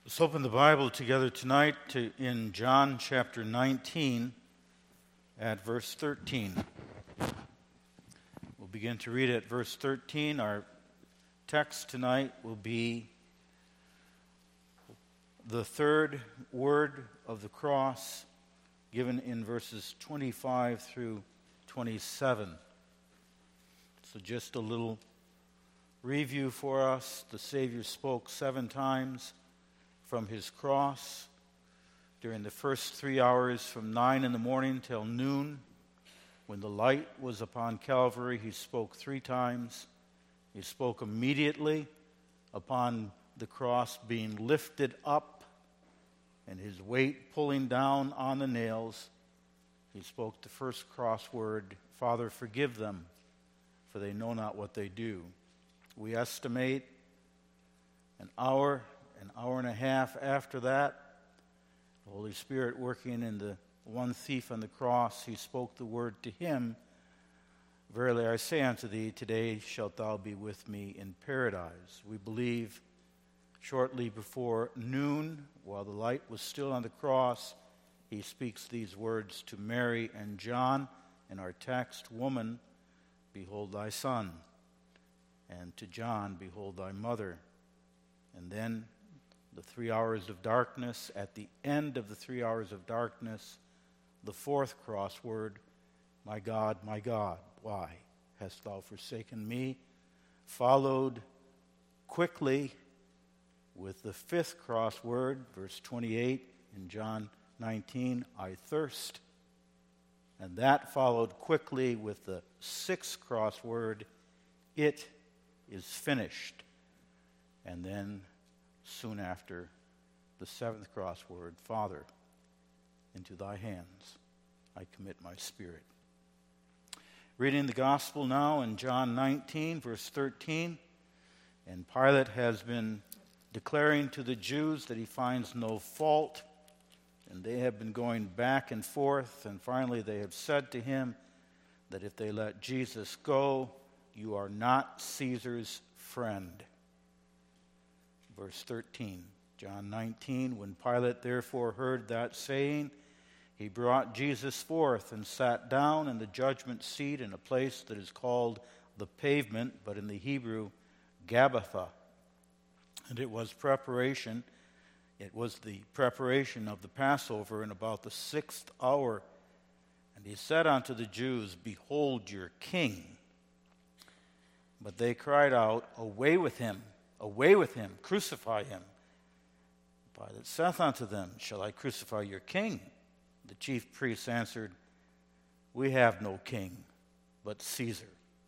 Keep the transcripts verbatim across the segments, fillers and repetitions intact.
Let's open the Bible together tonight to, in John chapter nineteen at verse thirteen. We'll begin to read at verse thirteen. Our text tonight will be the third word of the cross given in verses twenty-five through twenty-seven. So just a little review for us. The Savior spoke seven times from his cross during the first three hours from nine in the morning till noon. When the light was upon Calvary, he spoke three times. He spoke immediately upon the cross being lifted up and his weight pulling down on the nails. He spoke the first cross word, "Father, forgive them, for they know not what they do." We estimate an hour An hour and a half after that, the Holy Spirit working in the one thief on the cross, he spoke the word to him, "Verily I say unto thee, today shalt thou be with me in paradise." We believe shortly before noon, while the light was still on the cross, he speaks these words to Mary and John in our text, "Woman, behold thy son," and to John, "Behold thy mother." And then the three hours of darkness, at the end of the three hours of darkness, the fourth cross word, "My God, my God, why hast thou forsaken me?" followed quickly with the fifth cross word, verse twenty-eight in John nineteen, "I thirst." And that followed quickly with the sixth cross word, "It is finished." And then soon after, the seventh cross word, "Father, into thy hands I commit my spirit." Reading the gospel now in John nineteen, verse thirteen. And Pilate has been declaring to the Jews that he finds no fault, and they have been going back and forth, and finally they have said to him that if they let Jesus go, "You are not Caesar's friend." Verse thirteen, John nineteen, "When Pilate therefore heard that saying, he brought Jesus forth and sat down in the judgment seat in a place that is called the Pavement, but in the Hebrew, Gabbatha. And it was preparation, it was the preparation of the Passover in about the sixth hour. And he said unto the Jews, Behold your king. But they cried out, Away with him! Away with him, crucify him. Pilate saith unto them, Shall I crucify your king? The chief priests answered, We have no king, but Caesar.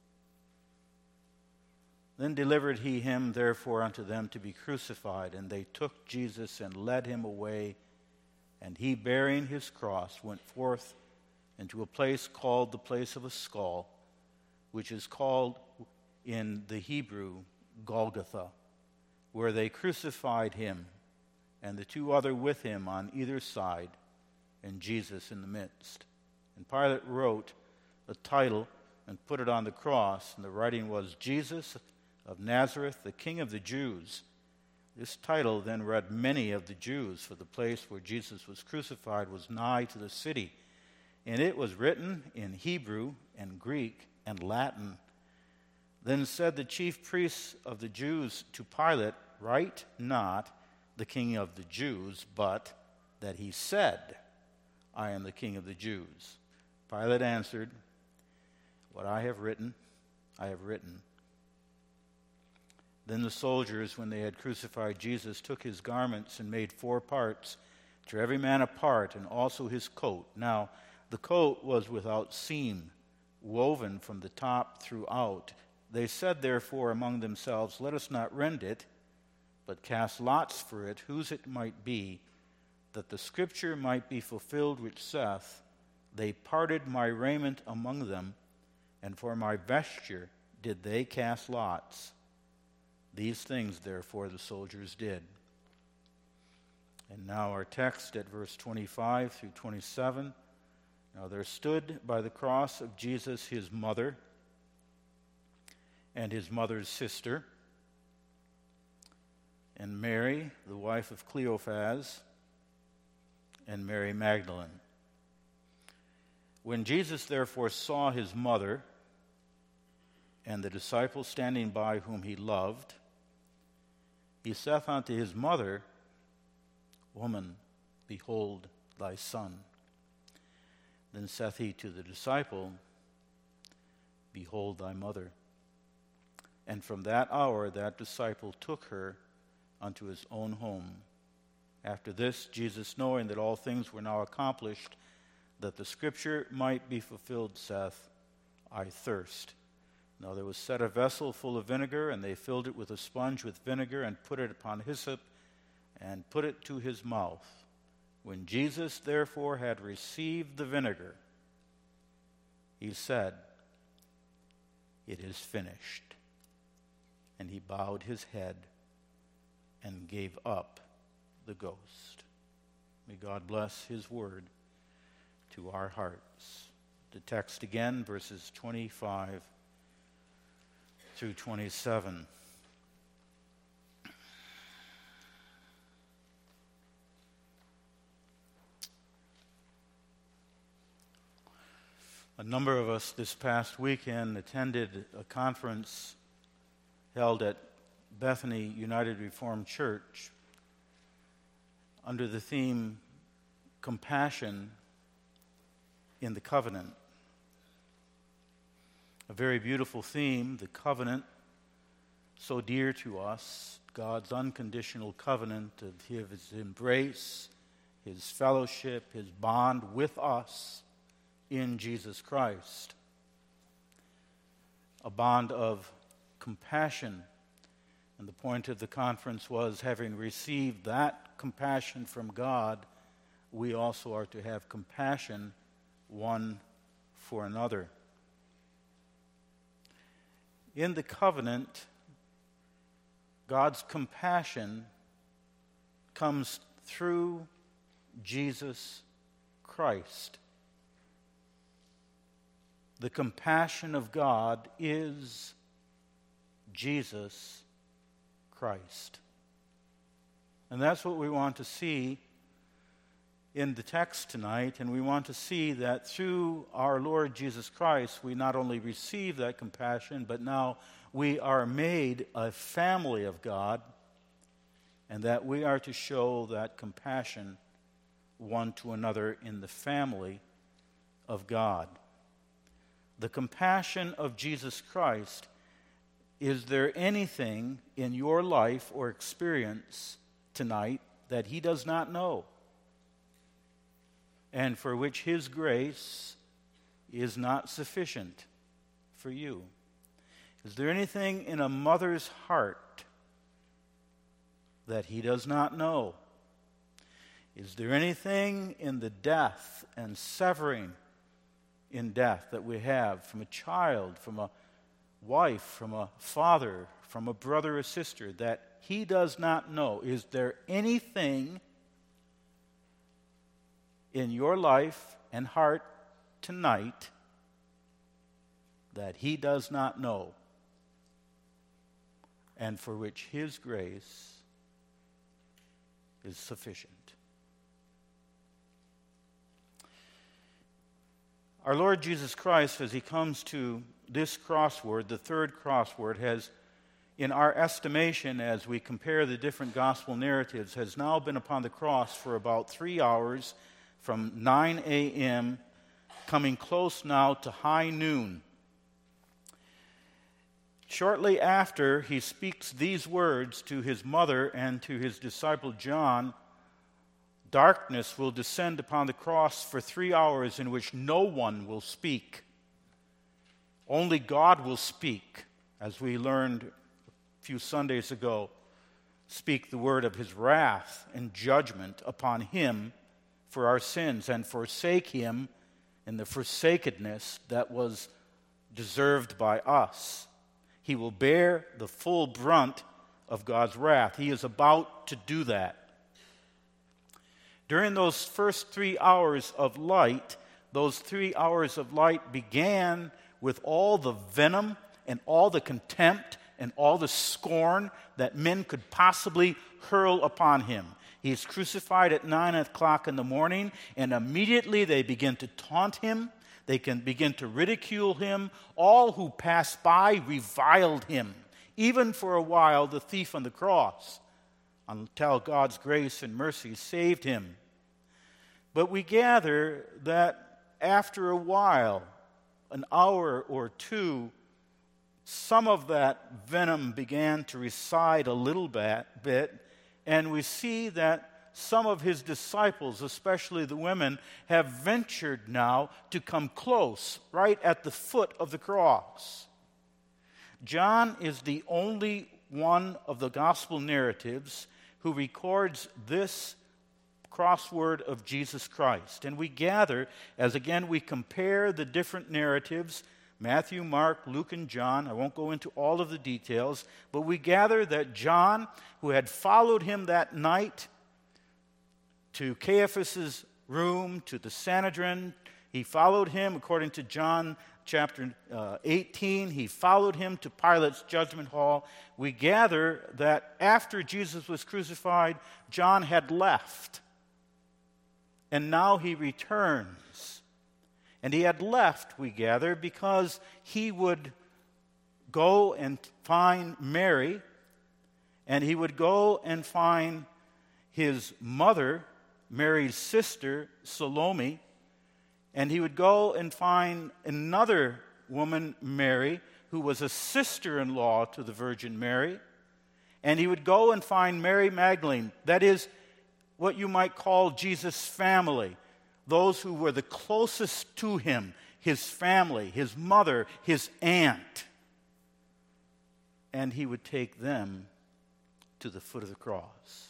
Then delivered he him therefore unto them to be crucified, and they took Jesus and led him away, and he bearing his cross went forth into a place called the place of a skull, which is called in the Hebrew Golgotha, where they crucified him, and the two other with him on either side, and Jesus in the midst. And Pilate wrote a title and put it on the cross, and the writing was, Jesus of Nazareth, the King of the Jews. This title then read many of the Jews, for the place where Jesus was crucified was nigh to the city, and it was written in Hebrew and Greek and Latin. Then said the chief priests of the Jews to Pilate, Write not the King of the Jews, but that he said, I am the King of the Jews. Pilate answered, What I have written, I have written. Then the soldiers, when they had crucified Jesus, took his garments and made four parts, to every man a part, and also his coat. Now the coat was without seam, woven from the top throughout. They said therefore among themselves, Let us not rend it, but cast lots for it, whose it might be, that the scripture might be fulfilled which saith, They parted my raiment among them, and for my vesture did they cast lots. These things therefore the soldiers did. And now our text at verse twenty-five through twenty-seven. Now there stood by the cross of Jesus his mother, and his mother's sister, and Mary, the wife of Cleophas, and Mary Magdalene. When Jesus therefore saw his mother and the disciple standing by whom he loved, he saith unto his mother, Woman, behold thy son. Then saith he to the disciple, Behold thy mother. And from that hour that disciple took her unto his own home. After this, Jesus, knowing that all things were now accomplished, that the scripture might be fulfilled, saith, I thirst. Now there was set a vessel full of vinegar, and they filled it with a sponge with vinegar, and put it upon hyssop, and put it to his mouth. When Jesus therefore had received the vinegar, he said, It is finished. And he bowed his head and gave up the ghost. May God bless his word to our hearts. The text again, verses twenty-five through twenty-seven. A number of us this past weekend attended a conference held at Bethany United Reformed Church under the theme Compassion in the Covenant. A very beautiful theme, the covenant, so dear to us, God's unconditional covenant of his embrace, his fellowship, his bond with us in Jesus Christ. A bond of compassion. And the point of the conference was, having received that compassion from God, we also are to have compassion one for another. In the covenant, God's compassion comes through Jesus Christ. The compassion of God is Jesus Christ. And that's what we want to see in the text tonight, and we want to see that through our Lord Jesus Christ, we not only receive that compassion, but now we are made a family of God, and that we are to show that compassion one to another in the family of God. The compassion of Jesus Christ. Is there anything in your life or experience tonight that he does not know, and for which his grace is not sufficient for you? Is there anything in a mother's heart that he does not know? Is there anything in the death and severing in death that we have from a child, from a wife, from a father, from a brother or sister that he does not know? Is there anything in your life and heart tonight that he does not know, and for which his grace is sufficient? Our Lord Jesus Christ, as he comes to this crossword, the third crossword, has, in our estimation, as we compare the different gospel narratives, has now been upon the cross for about three hours, from nine a.m., coming close now to high noon. Shortly after he speaks these words to his mother and to his disciple John, darkness will descend upon the cross for three hours in which no one will speak. Only God will speak, as we learned a few Sundays ago, speak the word of his wrath and judgment upon him for our sins, and forsake him in the forsakenness that was deserved by us. He will bear the full brunt of God's wrath. He is about to do that. During those first three hours of light, those three hours of light began with all the venom and all the contempt and all the scorn that men could possibly hurl upon him. He is crucified at nine o'clock in the morning, and immediately they begin to taunt him. They can begin to ridicule him. All who passed by reviled him, even for a while the thief on the cross, until God's grace and mercy saved him. But we gather that after a while, an hour or two, some of that venom began to recede a little bit, and we see that some of his disciples, especially the women, have ventured now to come close, right at the foot of the cross. John is the only one of the gospel narratives who records this crossword of Jesus Christ. And we gather, as again we compare the different narratives, Matthew, Mark, Luke, and John. I won't go into all of the details, but we gather that John, who had followed him that night to Caiaphas' room, to the Sanhedrin, he followed him, according to John chapter uh, eighteen, he followed him to Pilate's judgment hall. We gather that after Jesus was crucified, John had left, and now he returns. And he had left, we gather, because he would go and find Mary, and he would go and find his mother, Mary's sister, Salome, and he would go and find another woman, Mary, who was a sister-in-law to the Virgin Mary, and he would go and find Mary Magdalene, that is what you might call Jesus' family, those who were the closest to him, his family, his mother, his aunt. And he would take them to the foot of the cross.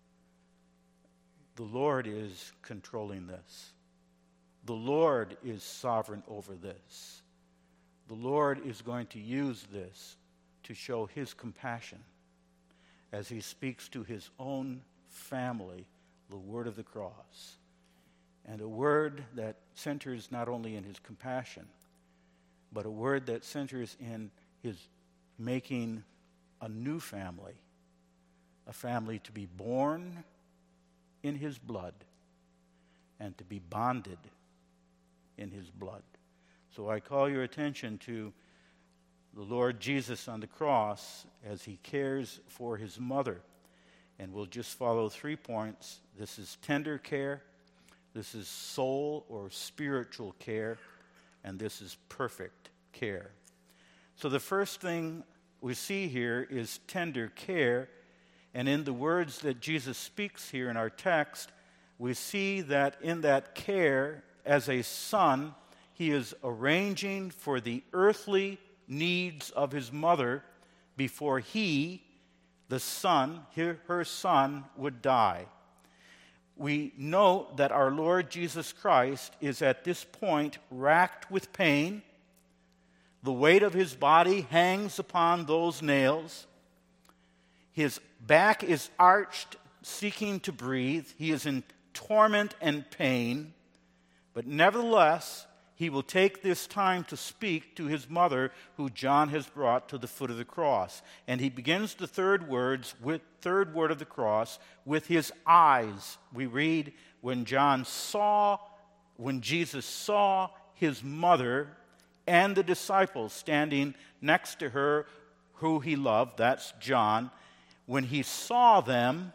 The Lord is controlling this. The Lord is sovereign over this. The Lord is going to use this to show his compassion as he speaks to his own family, the word of the cross. And a word that centers not only in his compassion, but a word that centers in his making a new family, a family to be born in his blood and to be bonded in his blood. So I call your attention to the Lord Jesus on the cross as he cares for his mother. And we'll just follow three points. This is tender care. This is soul or spiritual care, and this is perfect care. So the first thing we see here is tender care, and in the words that Jesus speaks here in our text, we see that in that care, as a son, he is arranging for the earthly needs of his mother before he, the son, her son, would die. We note that our Lord Jesus Christ is at this point racked with pain. The weight of his body hangs upon those nails. His back is arched, seeking to breathe. He is in torment and pain. But nevertheless, he will take this time to speak to his mother, who John has brought to the foot of the cross. And he begins the third words with third word of the cross with his eyes. We read, when John saw, when Jesus saw his mother and the disciples standing next to her, who he loved, that's John, when he saw them,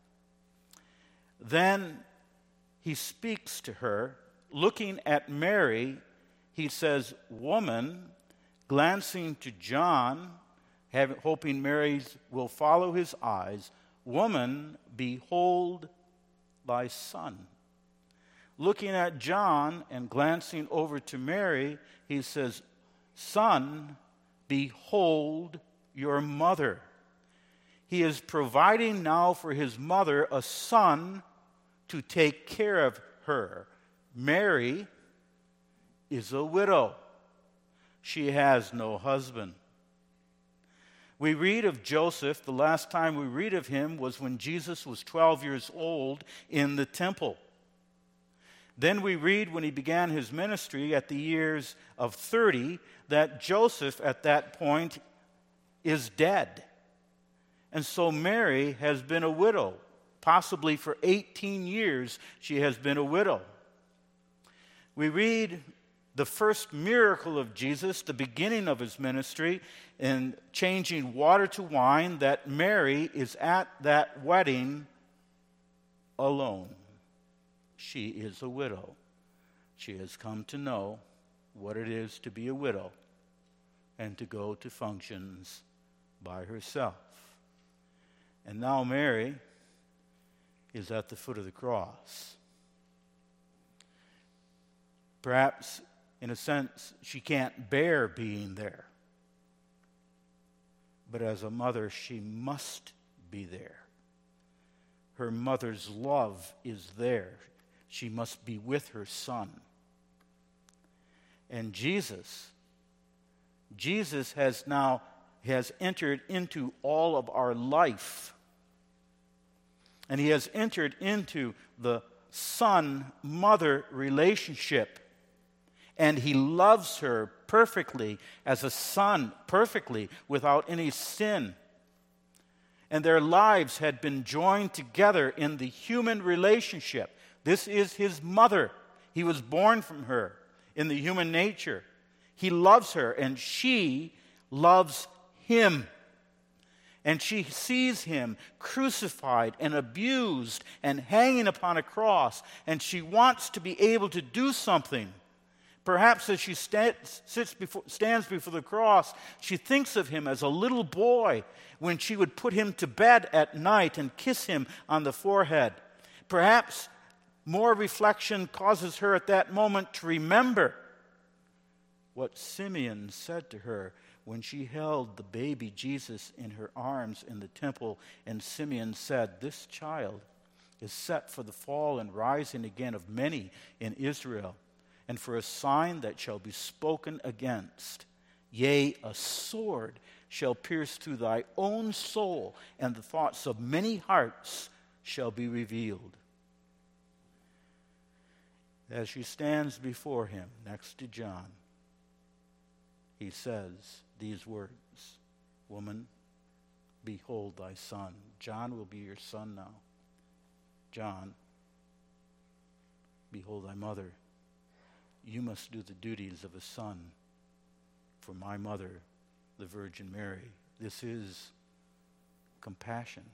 then he speaks to her. Looking at Mary, he says, "Woman," glancing to John, having, hoping Mary will follow his eyes, "Woman, behold thy son." Looking at John and glancing over to Mary, he says, "Son, behold your mother." He is providing now for his mother a son to take care of her. Mary is a widow. She has no husband. We read of Joseph, the last time we read of him was when Jesus was twelve years old in the temple. Then we read when he began his ministry at the years of thirty that Joseph at that point is dead. And so Mary has been a widow. Possibly for eighteen years she has been a widow. We read the first miracle of Jesus, the beginning of his ministry, in changing water to wine, that Mary is at that wedding alone. She is a widow. She has come to know what it is to be a widow and to go to functions by herself. And now Mary is at the foot of the cross. Perhaps, in a sense, she can't bear being there. But as a mother, she must be there. Her mother's love is there. She must be with her son. And Jesus, Jesus has now has entered into all of our life. And he has entered into the son-mother relationship. And he loves her perfectly as a son, perfectly, without any sin. And their lives had been joined together in the human relationship. This is his mother. He was born from her in the human nature. He loves her, and she loves him. And she sees him crucified and abused and hanging upon a cross, and she wants to be able to do something. Perhaps as she sta- sits before, stands before the cross, she thinks of him as a little boy when she would put him to bed at night and kiss him on the forehead. Perhaps more reflection causes her at that moment to remember what Simeon said to her when she held the baby Jesus in her arms in the temple, and Simeon said, "This child is set for the fall and rising again of many in Israel, and for a sign that shall be spoken against. Yea, a sword shall pierce through thy own soul, and the thoughts of many hearts shall be revealed." As she stands before him next to John, he says these words, "Woman, behold thy son." John will be your son now. John, behold thy mother. You must do the duties of a son for my mother, the Virgin Mary. This is compassion.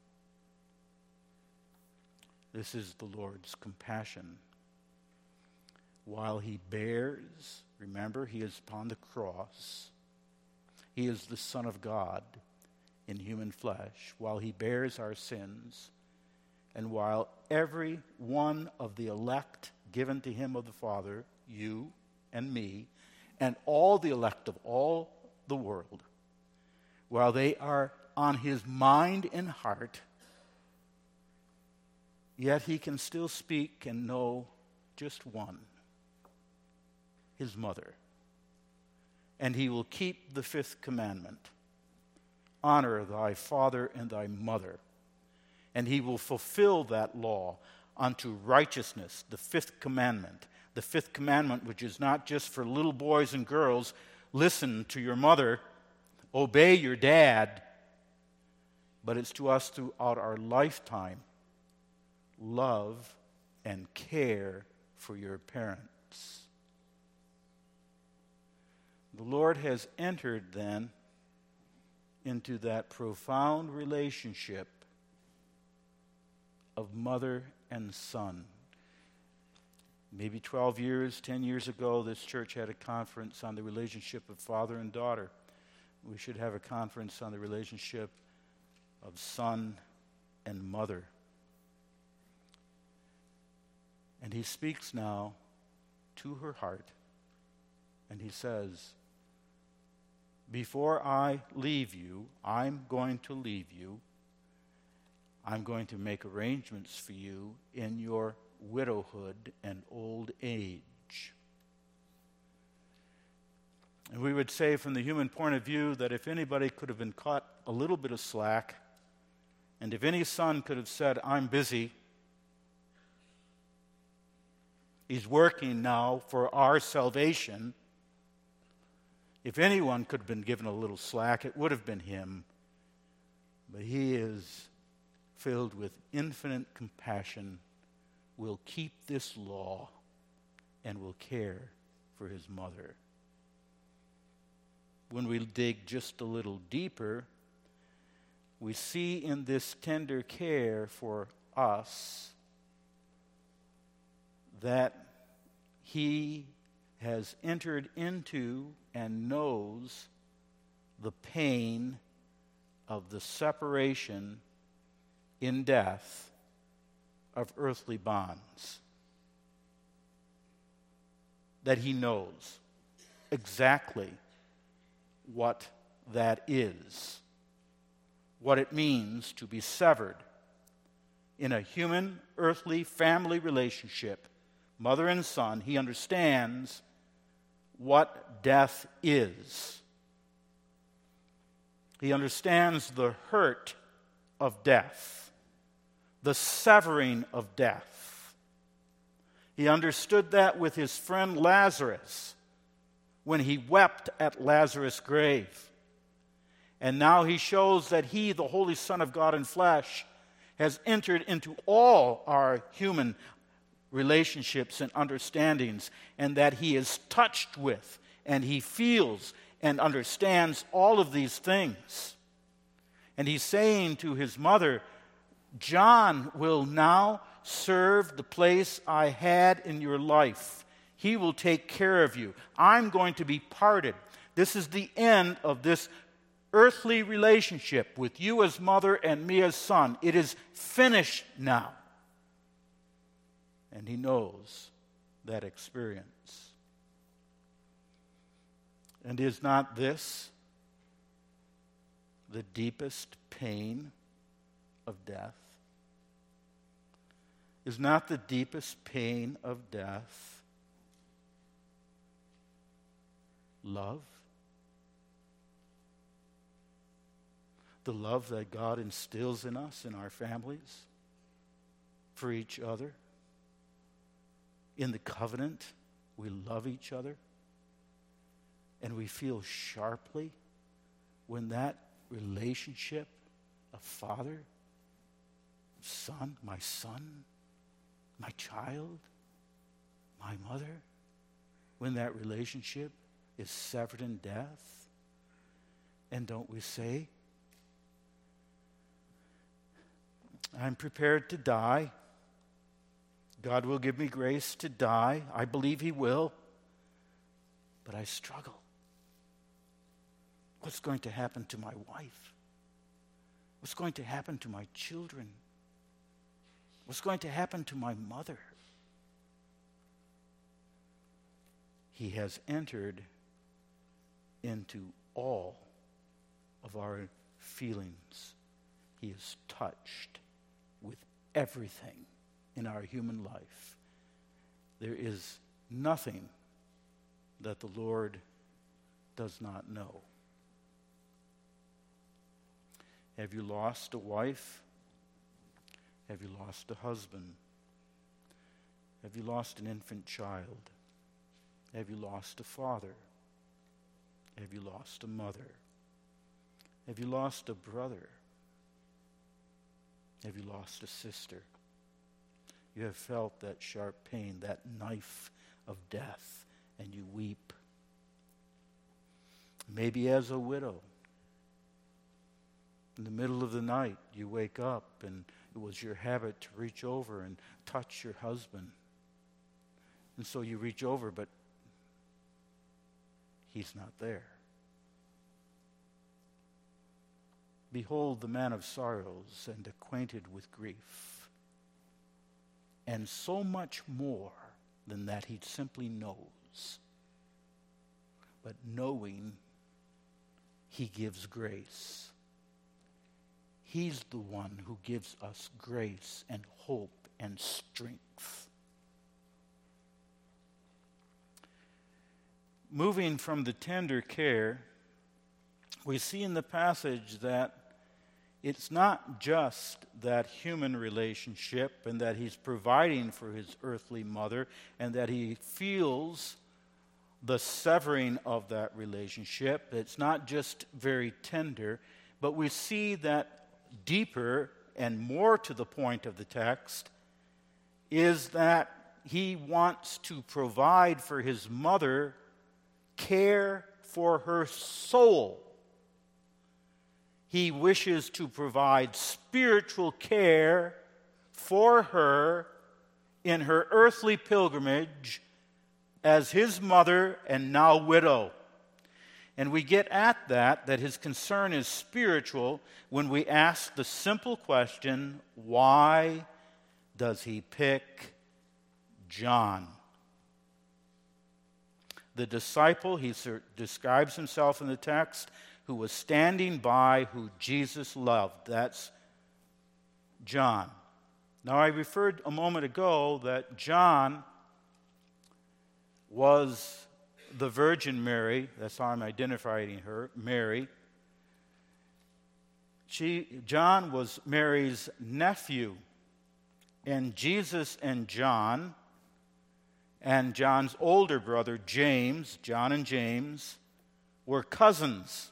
This is the Lord's compassion. While he bears, remember, he is upon the cross. He is the Son of God in human flesh. While he bears our sins, and while every one of the elect given to him of the Father, you and me, and all the elect of all the world, while they are on his mind and heart, yet he can still speak and know just one, his mother. And he will keep the fifth commandment. Honor thy father and thy mother. And he will fulfill that law unto righteousness, the fifth commandment. The fifth commandment, which is not just for little boys and girls, listen to your mother, obey your dad, but it's to us throughout our lifetime. Love and care for your parents. The Lord has entered then into that profound relationship of mother and son. Maybe twelve years, ten years ago, this church had a conference on the relationship of father and daughter. We should have a conference on the relationship of son and mother. And he speaks now to her heart, and he says, "Before I leave you, I'm going to leave you. I'm going to make arrangements for you in your widowhood and old age." And we would say from the human point of view that if anybody could have been caught a little bit of slack, and if any son could have said, "I'm busy," he's working now for our salvation. If anyone could have been given a little slack, it would have been him. But he is filled with infinite compassion, will keep this law, and will care for his mother. When we dig just a little deeper, we see in this tender care for us that he has entered into and knows the pain of the separation in death of earthly bonds. That he knows exactly what that is, what it means to be severed in a human, earthly, family relationship, mother and son. He understands what death is. He understands the hurt of death, the severing of death. He understood that with his friend Lazarus when he wept at Lazarus' grave. And now he shows that he, the Holy Son of God in flesh, has entered into all our human relationships and understandings, and that he is touched with, and he feels and understands all of these things. And he's saying to his mother, John will now serve the place I had in your life. He will take care of you. I'm going to be parted. This is the end of this earthly relationship with you as mother and me as son. It is finished now. And he knows that experience. And is not this the deepest pain of death? Is not the deepest pain of death love? The love that God instills in us, in our families, for each other. In the covenant, we love each other. And we feel sharply when that relationship of father, son, my son, my child, my mother, when that relationship is severed in death. And don't we say, I'm prepared to die. God will give me grace to die. I believe he will. But I struggle. What's going to happen to my wife? What's going to happen to my children? What's going to happen to my mother? He has entered into all of our feelings. He is touched with everything in our human life. There is nothing that the Lord does not know. Have you lost a wife? Have you lost a husband? Have you lost an infant child? Have you lost a father? Have you lost a mother? Have you lost a brother? Have you lost a sister? You have felt that sharp pain, that knife of death, and you weep. Maybe as a widow. In the middle of the night, you wake up and it was your habit to reach over and touch your husband. And so you reach over, but he's not there. Behold the man of sorrows and acquainted with grief. And so much more than that he simply knows. But knowing, he gives grace. He's the one who gives us grace and hope and strength. Moving from the tender care, we see in the passage that it's not just that human relationship and that he's providing for his earthly mother and that he feels the severing of that relationship. It's not just very tender, but we see that deeper and more to the point of the text is that he wants to provide for his mother care for her soul. He wishes to provide spiritual care for her in her earthly pilgrimage as his mother and now widow. And we get at that, that his concern is spiritual, when we ask the simple question, why does he pick John? The disciple, he describes himself in the text, who was standing by, who Jesus loved. That's John. Now, I referred a moment ago that John was the Virgin Mary. That's how I'm identifying her, Mary. She, John was Mary's nephew. And Jesus and John, and John's older brother, James, John and James, were cousins.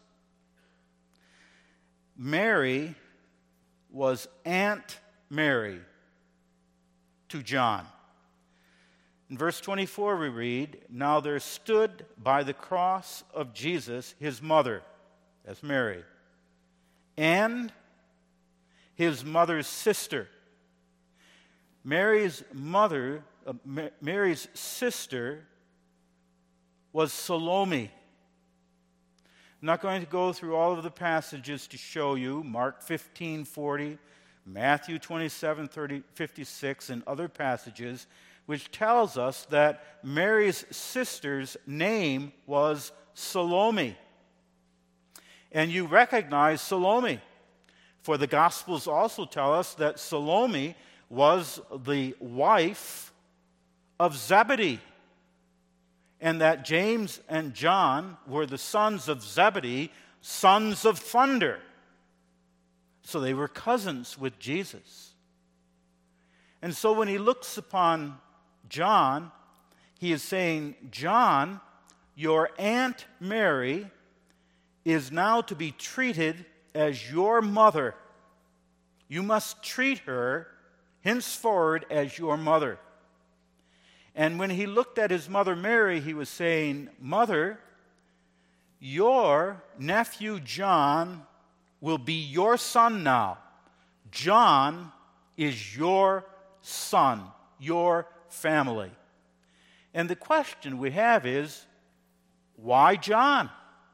Mary was Aunt Mary to John. In verse twenty-four we read, "Now there stood by the cross of Jesus his mother," that's Mary, "and his mother's sister." Mary's mother, uh, Ma- Mary's sister was Salome. I'm not going to go through all of the passages to show you, Mark fifteen forty, Matthew twenty-seven thirty, fifty-six, and other passages, which tells us that Mary's sister's name was Salome. And you recognize Salome, for the Gospels also tell us that Salome was the wife of Zebedee, and that James and John were the sons of Zebedee, sons of thunder. So they were cousins with Jesus. And so when he looks upon John, he is saying, John, your Aunt Mary is now to be treated as your mother. You must treat her henceforward as your mother. And when he looked at his mother Mary, he was saying, Mother, your nephew John will be your son now. John is your son, your family. And the question we have is, why John?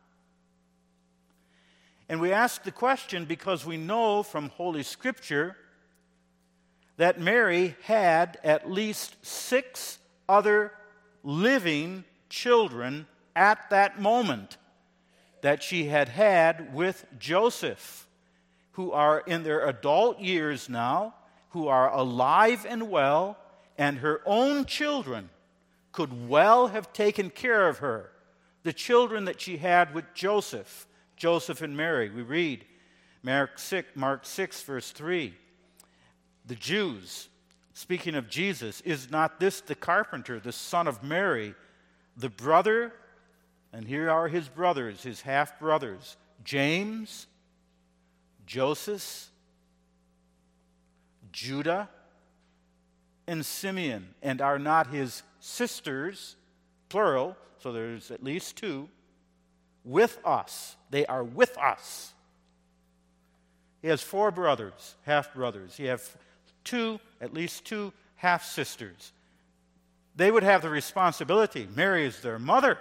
And we ask the question because we know from Holy Scripture that Mary had at least six other living children at that moment that she had had with Joseph, who are in their adult years now, who are alive and well, and her own children could well have taken care of her. The children that she had with Joseph, Joseph and Mary. We read Mark six, Mark six, verse three. The Jews, speaking of Jesus, is not this the carpenter, the son of Mary, the brother, and here are his brothers, his half-brothers, James, Joseph, Judah, and Simeon, and are not his sisters, plural, so there's at least two, with us. They are with us. He has four brothers, half-brothers. He has two, at least two half-sisters. They would have the responsibility. Mary is their mother.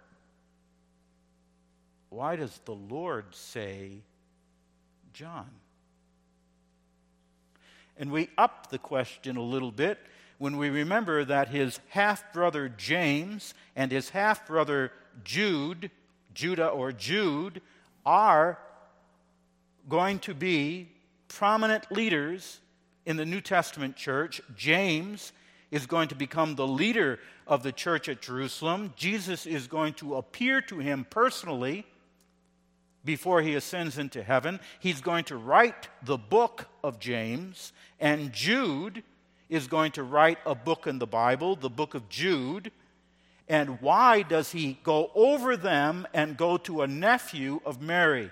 Why does the Lord say John? And we up the question a little bit when we remember that his half-brother James and his half-brother Jude, Judah or Jude, are going to be prominent leaders in the New Testament church. James is going to become the leader of the church at Jerusalem. Jesus is going to appear to him personally before he ascends into heaven. He's going to write the book of James, and Jude is going to write a book in the Bible, the book of Jude. And why does he go over them and go to a nephew of Mary?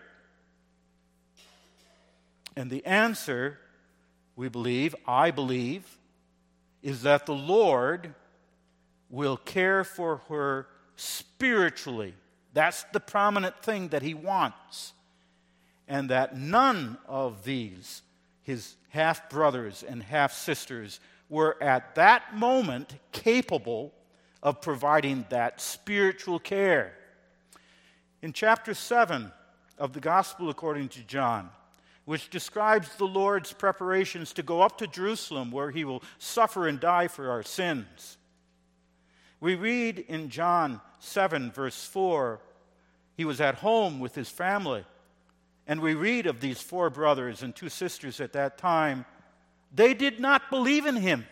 And the answer, we believe, I believe, is that the Lord will care for her spiritually. That's the prominent thing that he wants. And that none of these, his half-brothers and half-sisters, were at that moment capable of providing that spiritual care. In chapter seven of the Gospel according to John, which describes the Lord's preparations to go up to Jerusalem where he will suffer and die for our sins, we read in John seven, verse four, he was at home with his family. And we read of these four brothers and two sisters at that time. They did not believe in him.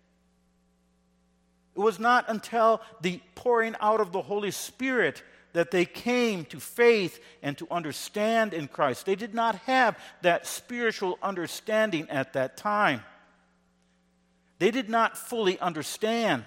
It was not until the pouring out of the Holy Spirit that they came to faith and to understand in Christ. They did not have that spiritual understanding at that time. They did not fully understand.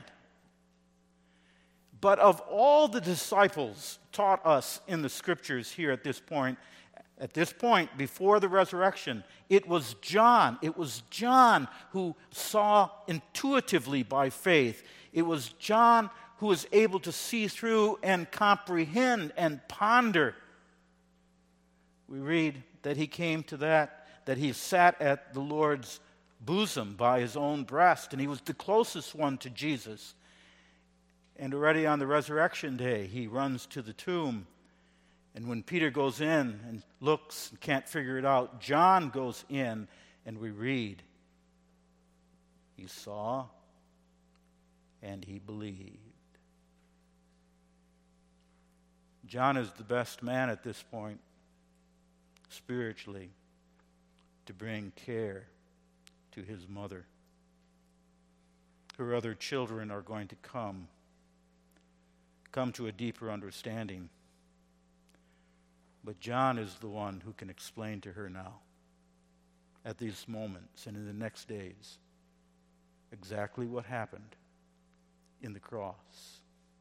But of all the disciples taught us in the Scriptures here at this point, at this point before the resurrection, it was John. It was John who saw intuitively by faith. It was John who was able to see through and comprehend and ponder. We read that he came to that, that he sat at the Lord's bosom by his own breast, and he was the closest one to Jesus. And already on the resurrection day, he runs to the tomb. And when Peter goes in and looks and can't figure it out, John goes in, and we read, he saw and he believed. John is the best man at this point, spiritually, to bring care to his mother. Her other children are going to come, come to a deeper understanding. But John is the one who can explain to her now, at these moments and in the next days, exactly what happened in the cross.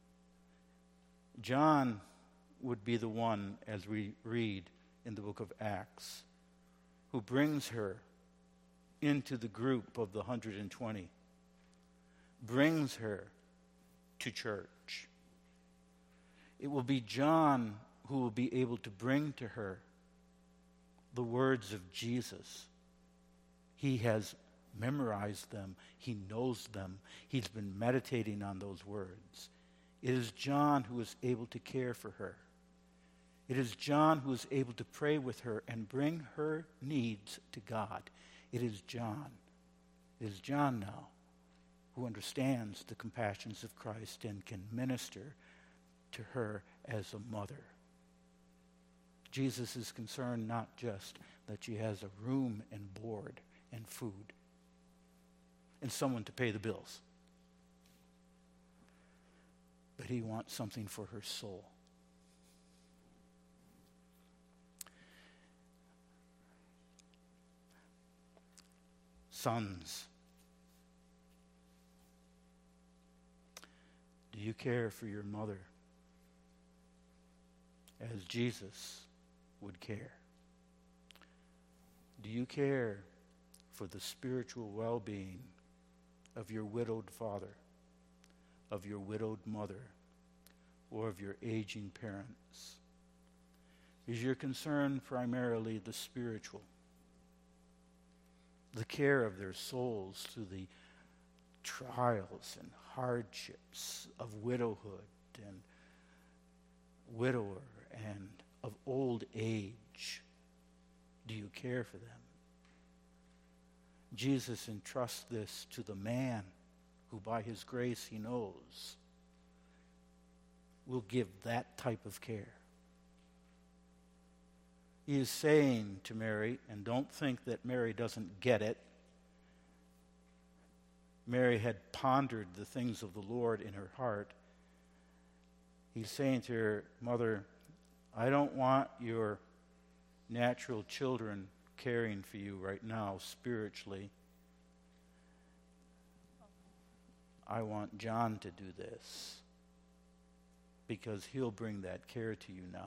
John would be the one, as we read in the book of Acts, who brings her into the group of the one hundred twenty, brings her to church. It will be John who will be able to bring to her the words of Jesus. He has memorized them. He knows them. He's been meditating on those words. It is John who is able to care for her. It is John who is able to pray with her and bring her needs to God. It is John. It is John now who understands the compassions of Christ and can minister to her as a mother. Jesus is concerned not just that she has a room and board and food and someone to pay the bills, but he wants something for her soul. Sons, do you care for your mother as Jesus would care? Do you care for the spiritual well-being of your widowed father, of your widowed mother, or of your aging parents? Is your concern primarily the spiritual, the care of their souls through the trials and hardships of widowhood and widower and of old age? Do you care for them? Jesus entrusts this to the man who by his grace he knows will give that type of care. He is saying to Mary, and don't think that Mary doesn't get it. Mary had pondered the things of the Lord in her heart. He's saying to her, Mother, I don't want your natural children caring for you right now spiritually. I want John to do this. because he'll bring that care to you now.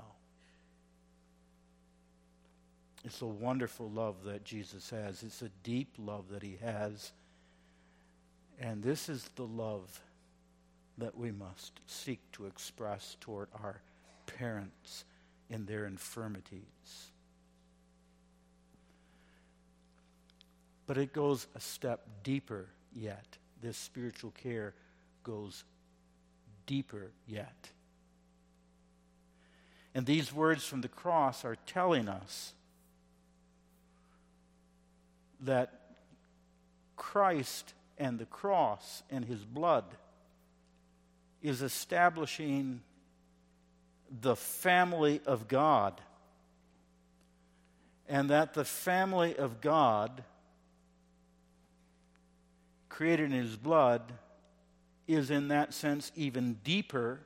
It's a wonderful love that Jesus has. It's a deep love that he has. And this is the love that we must seek to express toward our parents in their infirmities. But it goes a step deeper yet. This spiritual care goes deeper yet. And these words from the cross are telling us that Christ and the cross and his blood is establishing the family of God, and that the family of God created in his blood is in that sense even deeper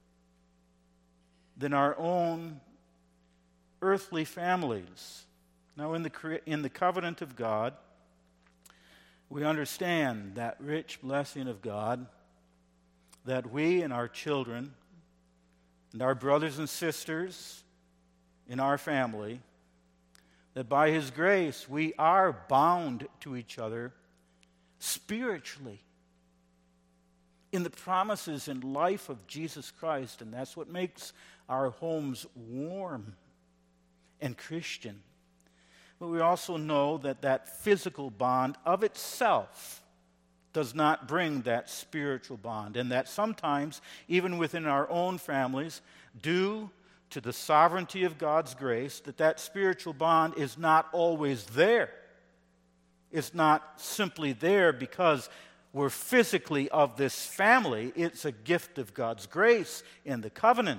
than our own earthly families. Now, in the, in the covenant of God, we understand that rich blessing of God that we and our children and our brothers and sisters in our family, that by his grace we are bound to each other spiritually in the promises and life of Jesus Christ, and that's what makes our homes warm and Christian. But we also know that that physical bond of itself does not bring that spiritual bond, and that sometimes, even within our own families, due to the sovereignty of God's grace, that that spiritual bond is not always there. It's not simply there because we're physically of this family. It's a gift of God's grace in the covenant.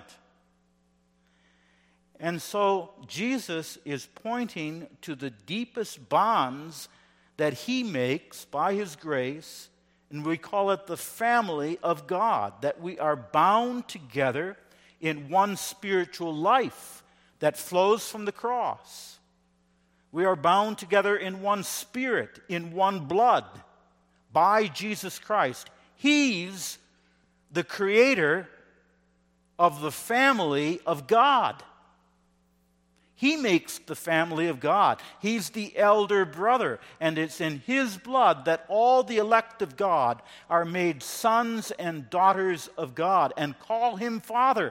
And so Jesus is pointing to the deepest bonds that he makes by his grace, and we call it the family of God, that we are bound together in one spiritual life that flows from the cross. We are bound together in one spirit, in one blood, by Jesus Christ. He's the creator of the family of God. He makes the family of God. He's the elder brother, and it's in his blood that all the elect of God are made sons and daughters of God and call him Father.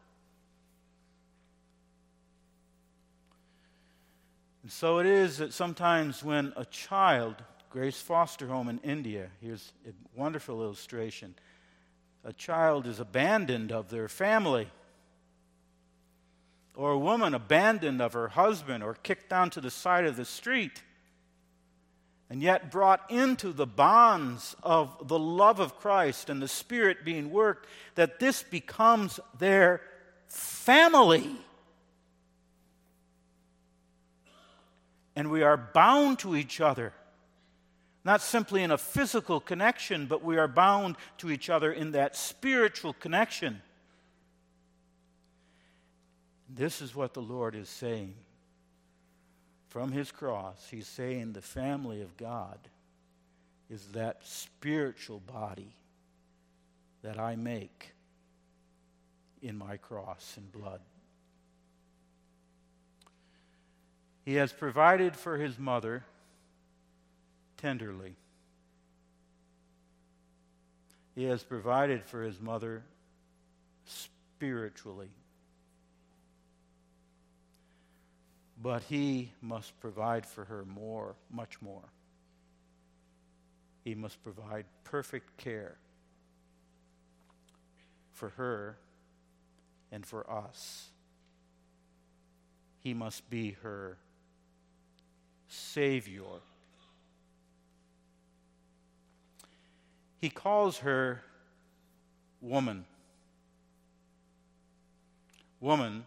And so it is that sometimes when a child, Grace Foster Home in India, here's a wonderful illustration, a child is abandoned of their family, or a woman abandoned of her husband or kicked down to the side of the street, and yet brought into the bonds of the love of Christ and the Spirit being worked, that this becomes their family. And we are bound to each other, not simply in a physical connection, but we are bound to each other in that spiritual connection. This is what the Lord is saying. From his cross, he's saying the family of God is that spiritual body that I make in my cross and blood. He has provided for his mother tenderly. He has provided for his mother spiritually. But he must provide for her more, much more. He must provide perfect care for her and for us. He must be her Savior. He calls her woman. Woman,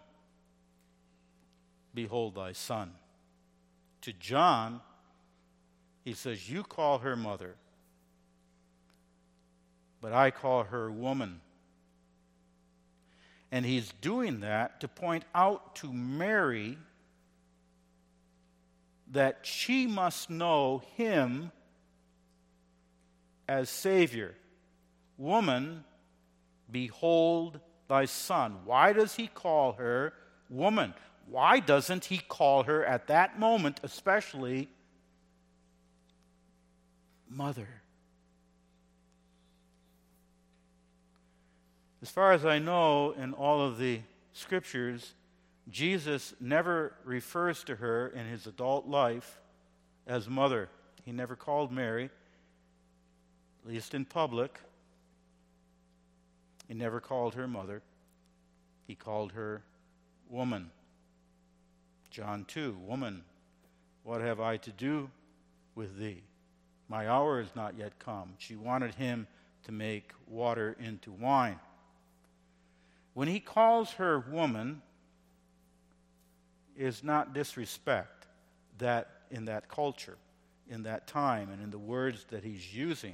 behold thy son. To John, he says, you call her mother, but I call her woman. And he's doing that to point out to Mary that she must know him as Savior. Woman, behold thy son. Why does he call her woman? Why doesn't he call her at that moment, especially, mother? As far as I know, in all of the scriptures, Jesus never refers to her in his adult life as mother. He never called Mary, at least in public. He never called her mother. He called her woman. John two, woman, what have I to do with thee? My hour is not yet come. She wanted him to make water into wine. When he calls her woman, is not disrespect that in that culture, in that time, and in the words that he's using.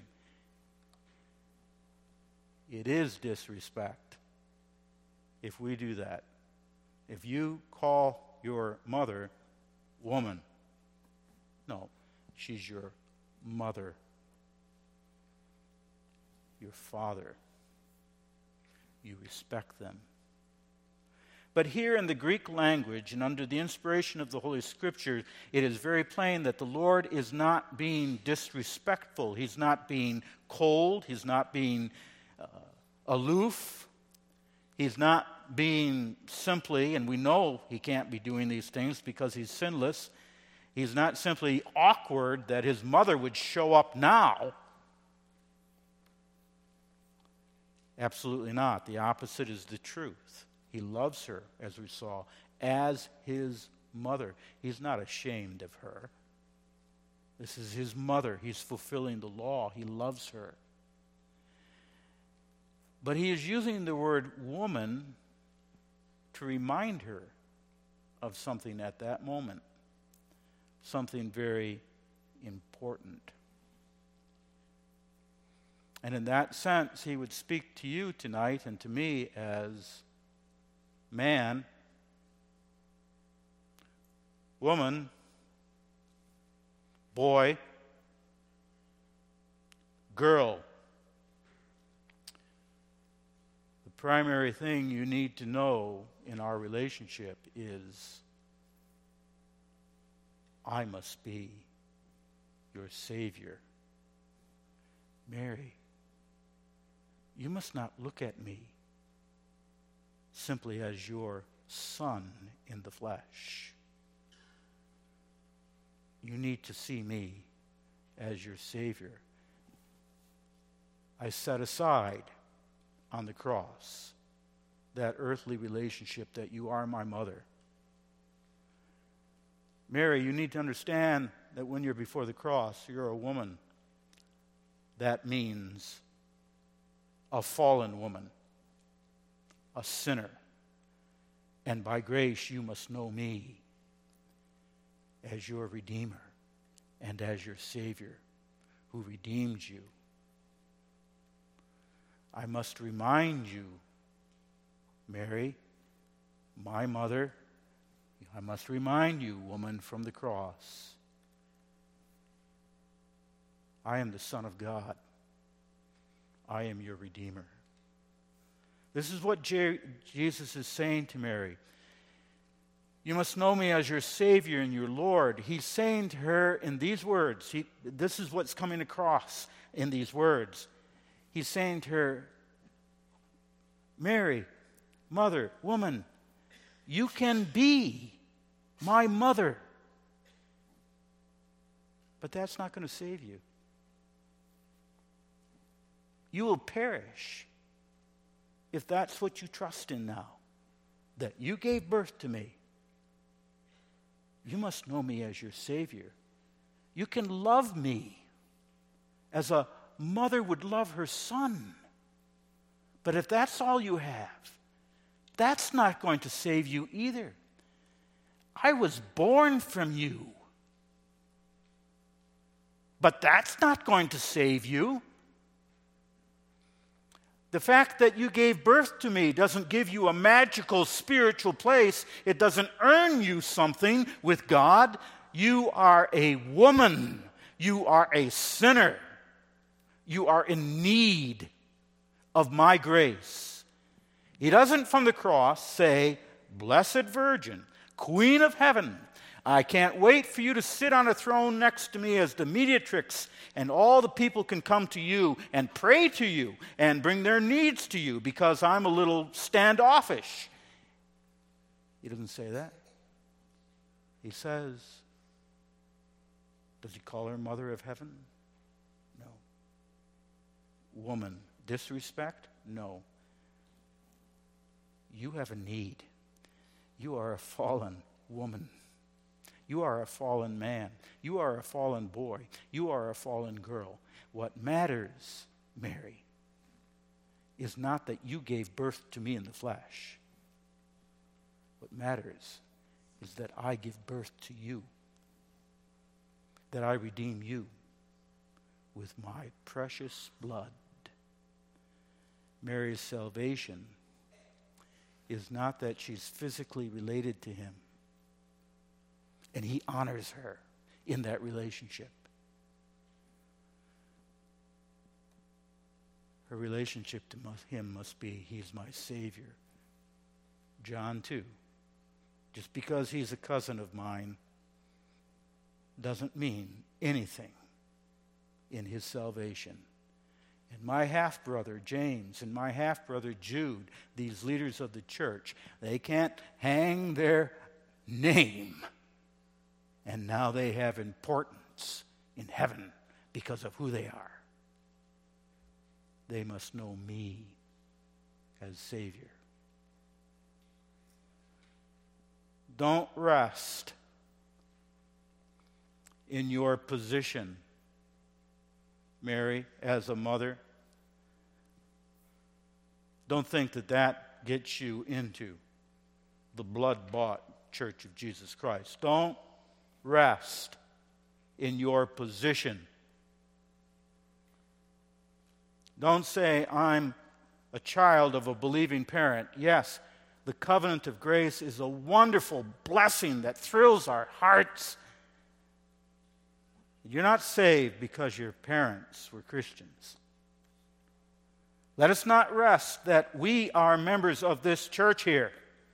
It is disrespect if we do that. If you call your mother woman, no, she's your mother, your father. You respect them. But here in the Greek language and under the inspiration of the Holy Scripture, it is very plain that the Lord is not being disrespectful. He's not being cold. He's not being uh, aloof. He's not being simply, and we know he can't be doing these things because he's sinless. He's not simply awkward that his mother would show up now. Absolutely not. The opposite is the truth. He loves her, as we saw, as his mother. He's not ashamed of her. This is his mother. He's fulfilling the law. He loves her. But he is using the word woman to remind her of something at that moment, something very important. And in that sense, he would speak to you tonight and to me as man, woman, boy, girl. The primary thing you need to know in our relationship is I must be your Savior. Mary, you must not look at me simply as your son in the flesh. You need to see me as your Savior. I set aside on the cross that earthly relationship that you are my mother. Mary, you need to understand that when you're before the cross, you're a woman. That means a fallen woman, a sinner. And by grace, you must know me as your Redeemer and as your Savior who redeemed you. I must remind you, Mary, my mother, I must remind you, woman from the cross, I am the Son of God. I am your Redeemer. This is what Je- Jesus is saying to Mary. You must know me as your Savior and your Lord. He's saying to her in these words, he, this is what's coming across in these words. He's saying to her, Mary, mother, woman, you can be my mother. But that's not going to save you. You will perish if that's what you trust in now, that you gave birth to me. You must know me as your Savior. You can love me as a mother would love her son. But if that's all you have, that's not going to save you either. I was born from you. But that's not going to save you. The fact that you gave birth to me doesn't give you a magical spiritual place. It doesn't earn you something with God. You are a woman. You are a sinner. You are in need of my grace. He doesn't from the cross say, Blessed Virgin, Queen of Heaven, I can't wait for you to sit on a throne next to me as the mediatrix, and all the people can come to you and pray to you and bring their needs to you because I'm a little standoffish. He doesn't say that. He says, does he call her Mother of Heaven? No. Woman, disrespect? No. You have a need. You are a fallen woman. You are a fallen man. You are a fallen boy. You are a fallen girl. What matters, Mary, is not that you gave birth to me in the flesh. What matters is that I give birth to you, that I redeem you with my precious blood. Mary's salvation is not that she's physically related to him, and he honors her in that relationship. Her relationship to him must be, he's my Savior. John two. Just because he's a cousin of mine doesn't mean anything in his salvation. And my half-brother James and my half-brother Jude, these leaders of the church, they can't hang their name, and now they have importance in heaven because of who they are. They must know me as Savior. Don't rest in your position, Mary, as a mother. Don't think that that gets you into the blood-bought Church of Jesus Christ. Don't rest in your position. Don't say, I'm a child of a believing parent. Yes, the covenant of grace is a wonderful blessing that thrills our hearts. You're not saved because your parents were Christians. Let us not rest that we are members of this church here,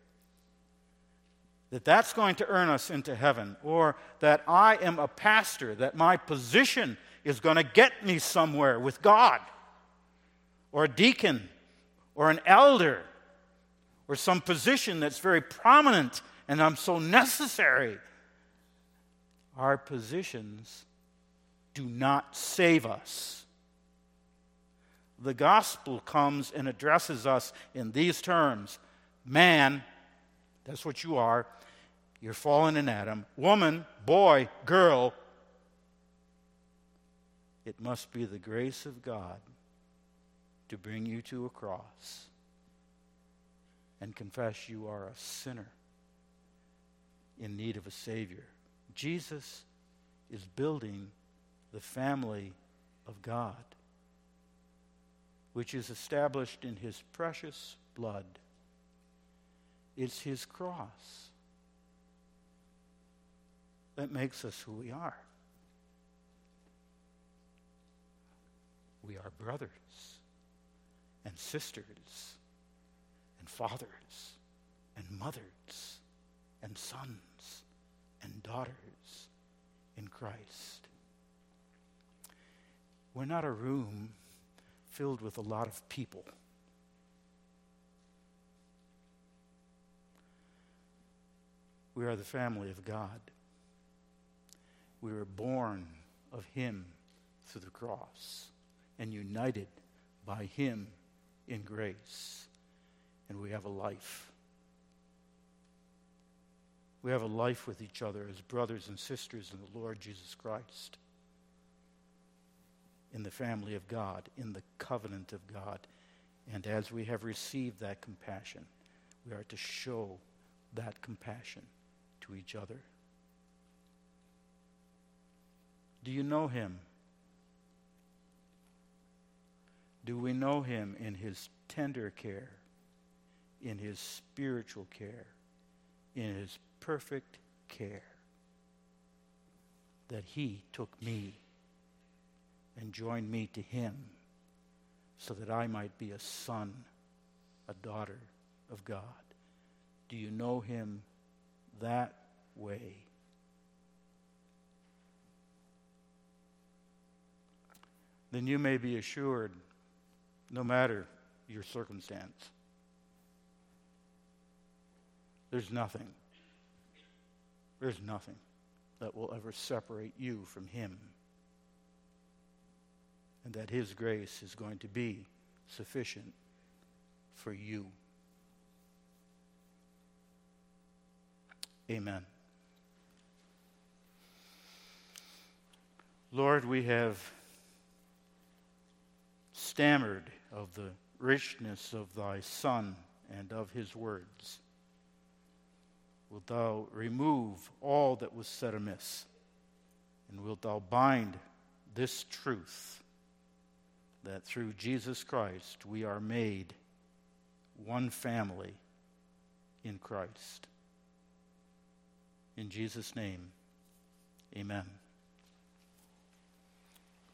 that that's going to earn us into heaven, or that I am a pastor, that my position is going to get me somewhere with God, or a deacon, or an elder, or some position that's very prominent and I'm so necessary. Our positions do not save us. The gospel comes and addresses us in these terms. Man, that's what you are. You're fallen in Adam. Woman, boy, girl. It must be the grace of God to bring you to a cross and confess you are a sinner in need of a Savior. Jesus is building the family of God, which is established in his precious blood. It's his cross that makes us who we are. We are brothers and sisters and fathers and mothers and sons and daughters in Christ. We're not a room filled with a lot of people. We are the family of God. We were born of him through the cross and united by him in grace. And we have a life. We have a life with each other as brothers and sisters in the Lord Jesus Christ, in the family of God, in the covenant of God. And as we have received that compassion, we are to show that compassion to each other. Do you know him? Do we know him in his tender care, in his spiritual care, in his perfect care? That he took me and joined me to him so that I might be a son, a daughter of God? Do you know him that way? Then you may be assured, no matter your circumstance, there's nothing, there's nothing that will ever separate you from him. And that his grace is going to be sufficient for you. Amen. Lord, we have stammered of the richness of thy Son and of his words. Wilt thou remove all that was said amiss, and wilt thou bind this truth, that through Jesus Christ we are made one family in Christ. In Jesus' name, amen.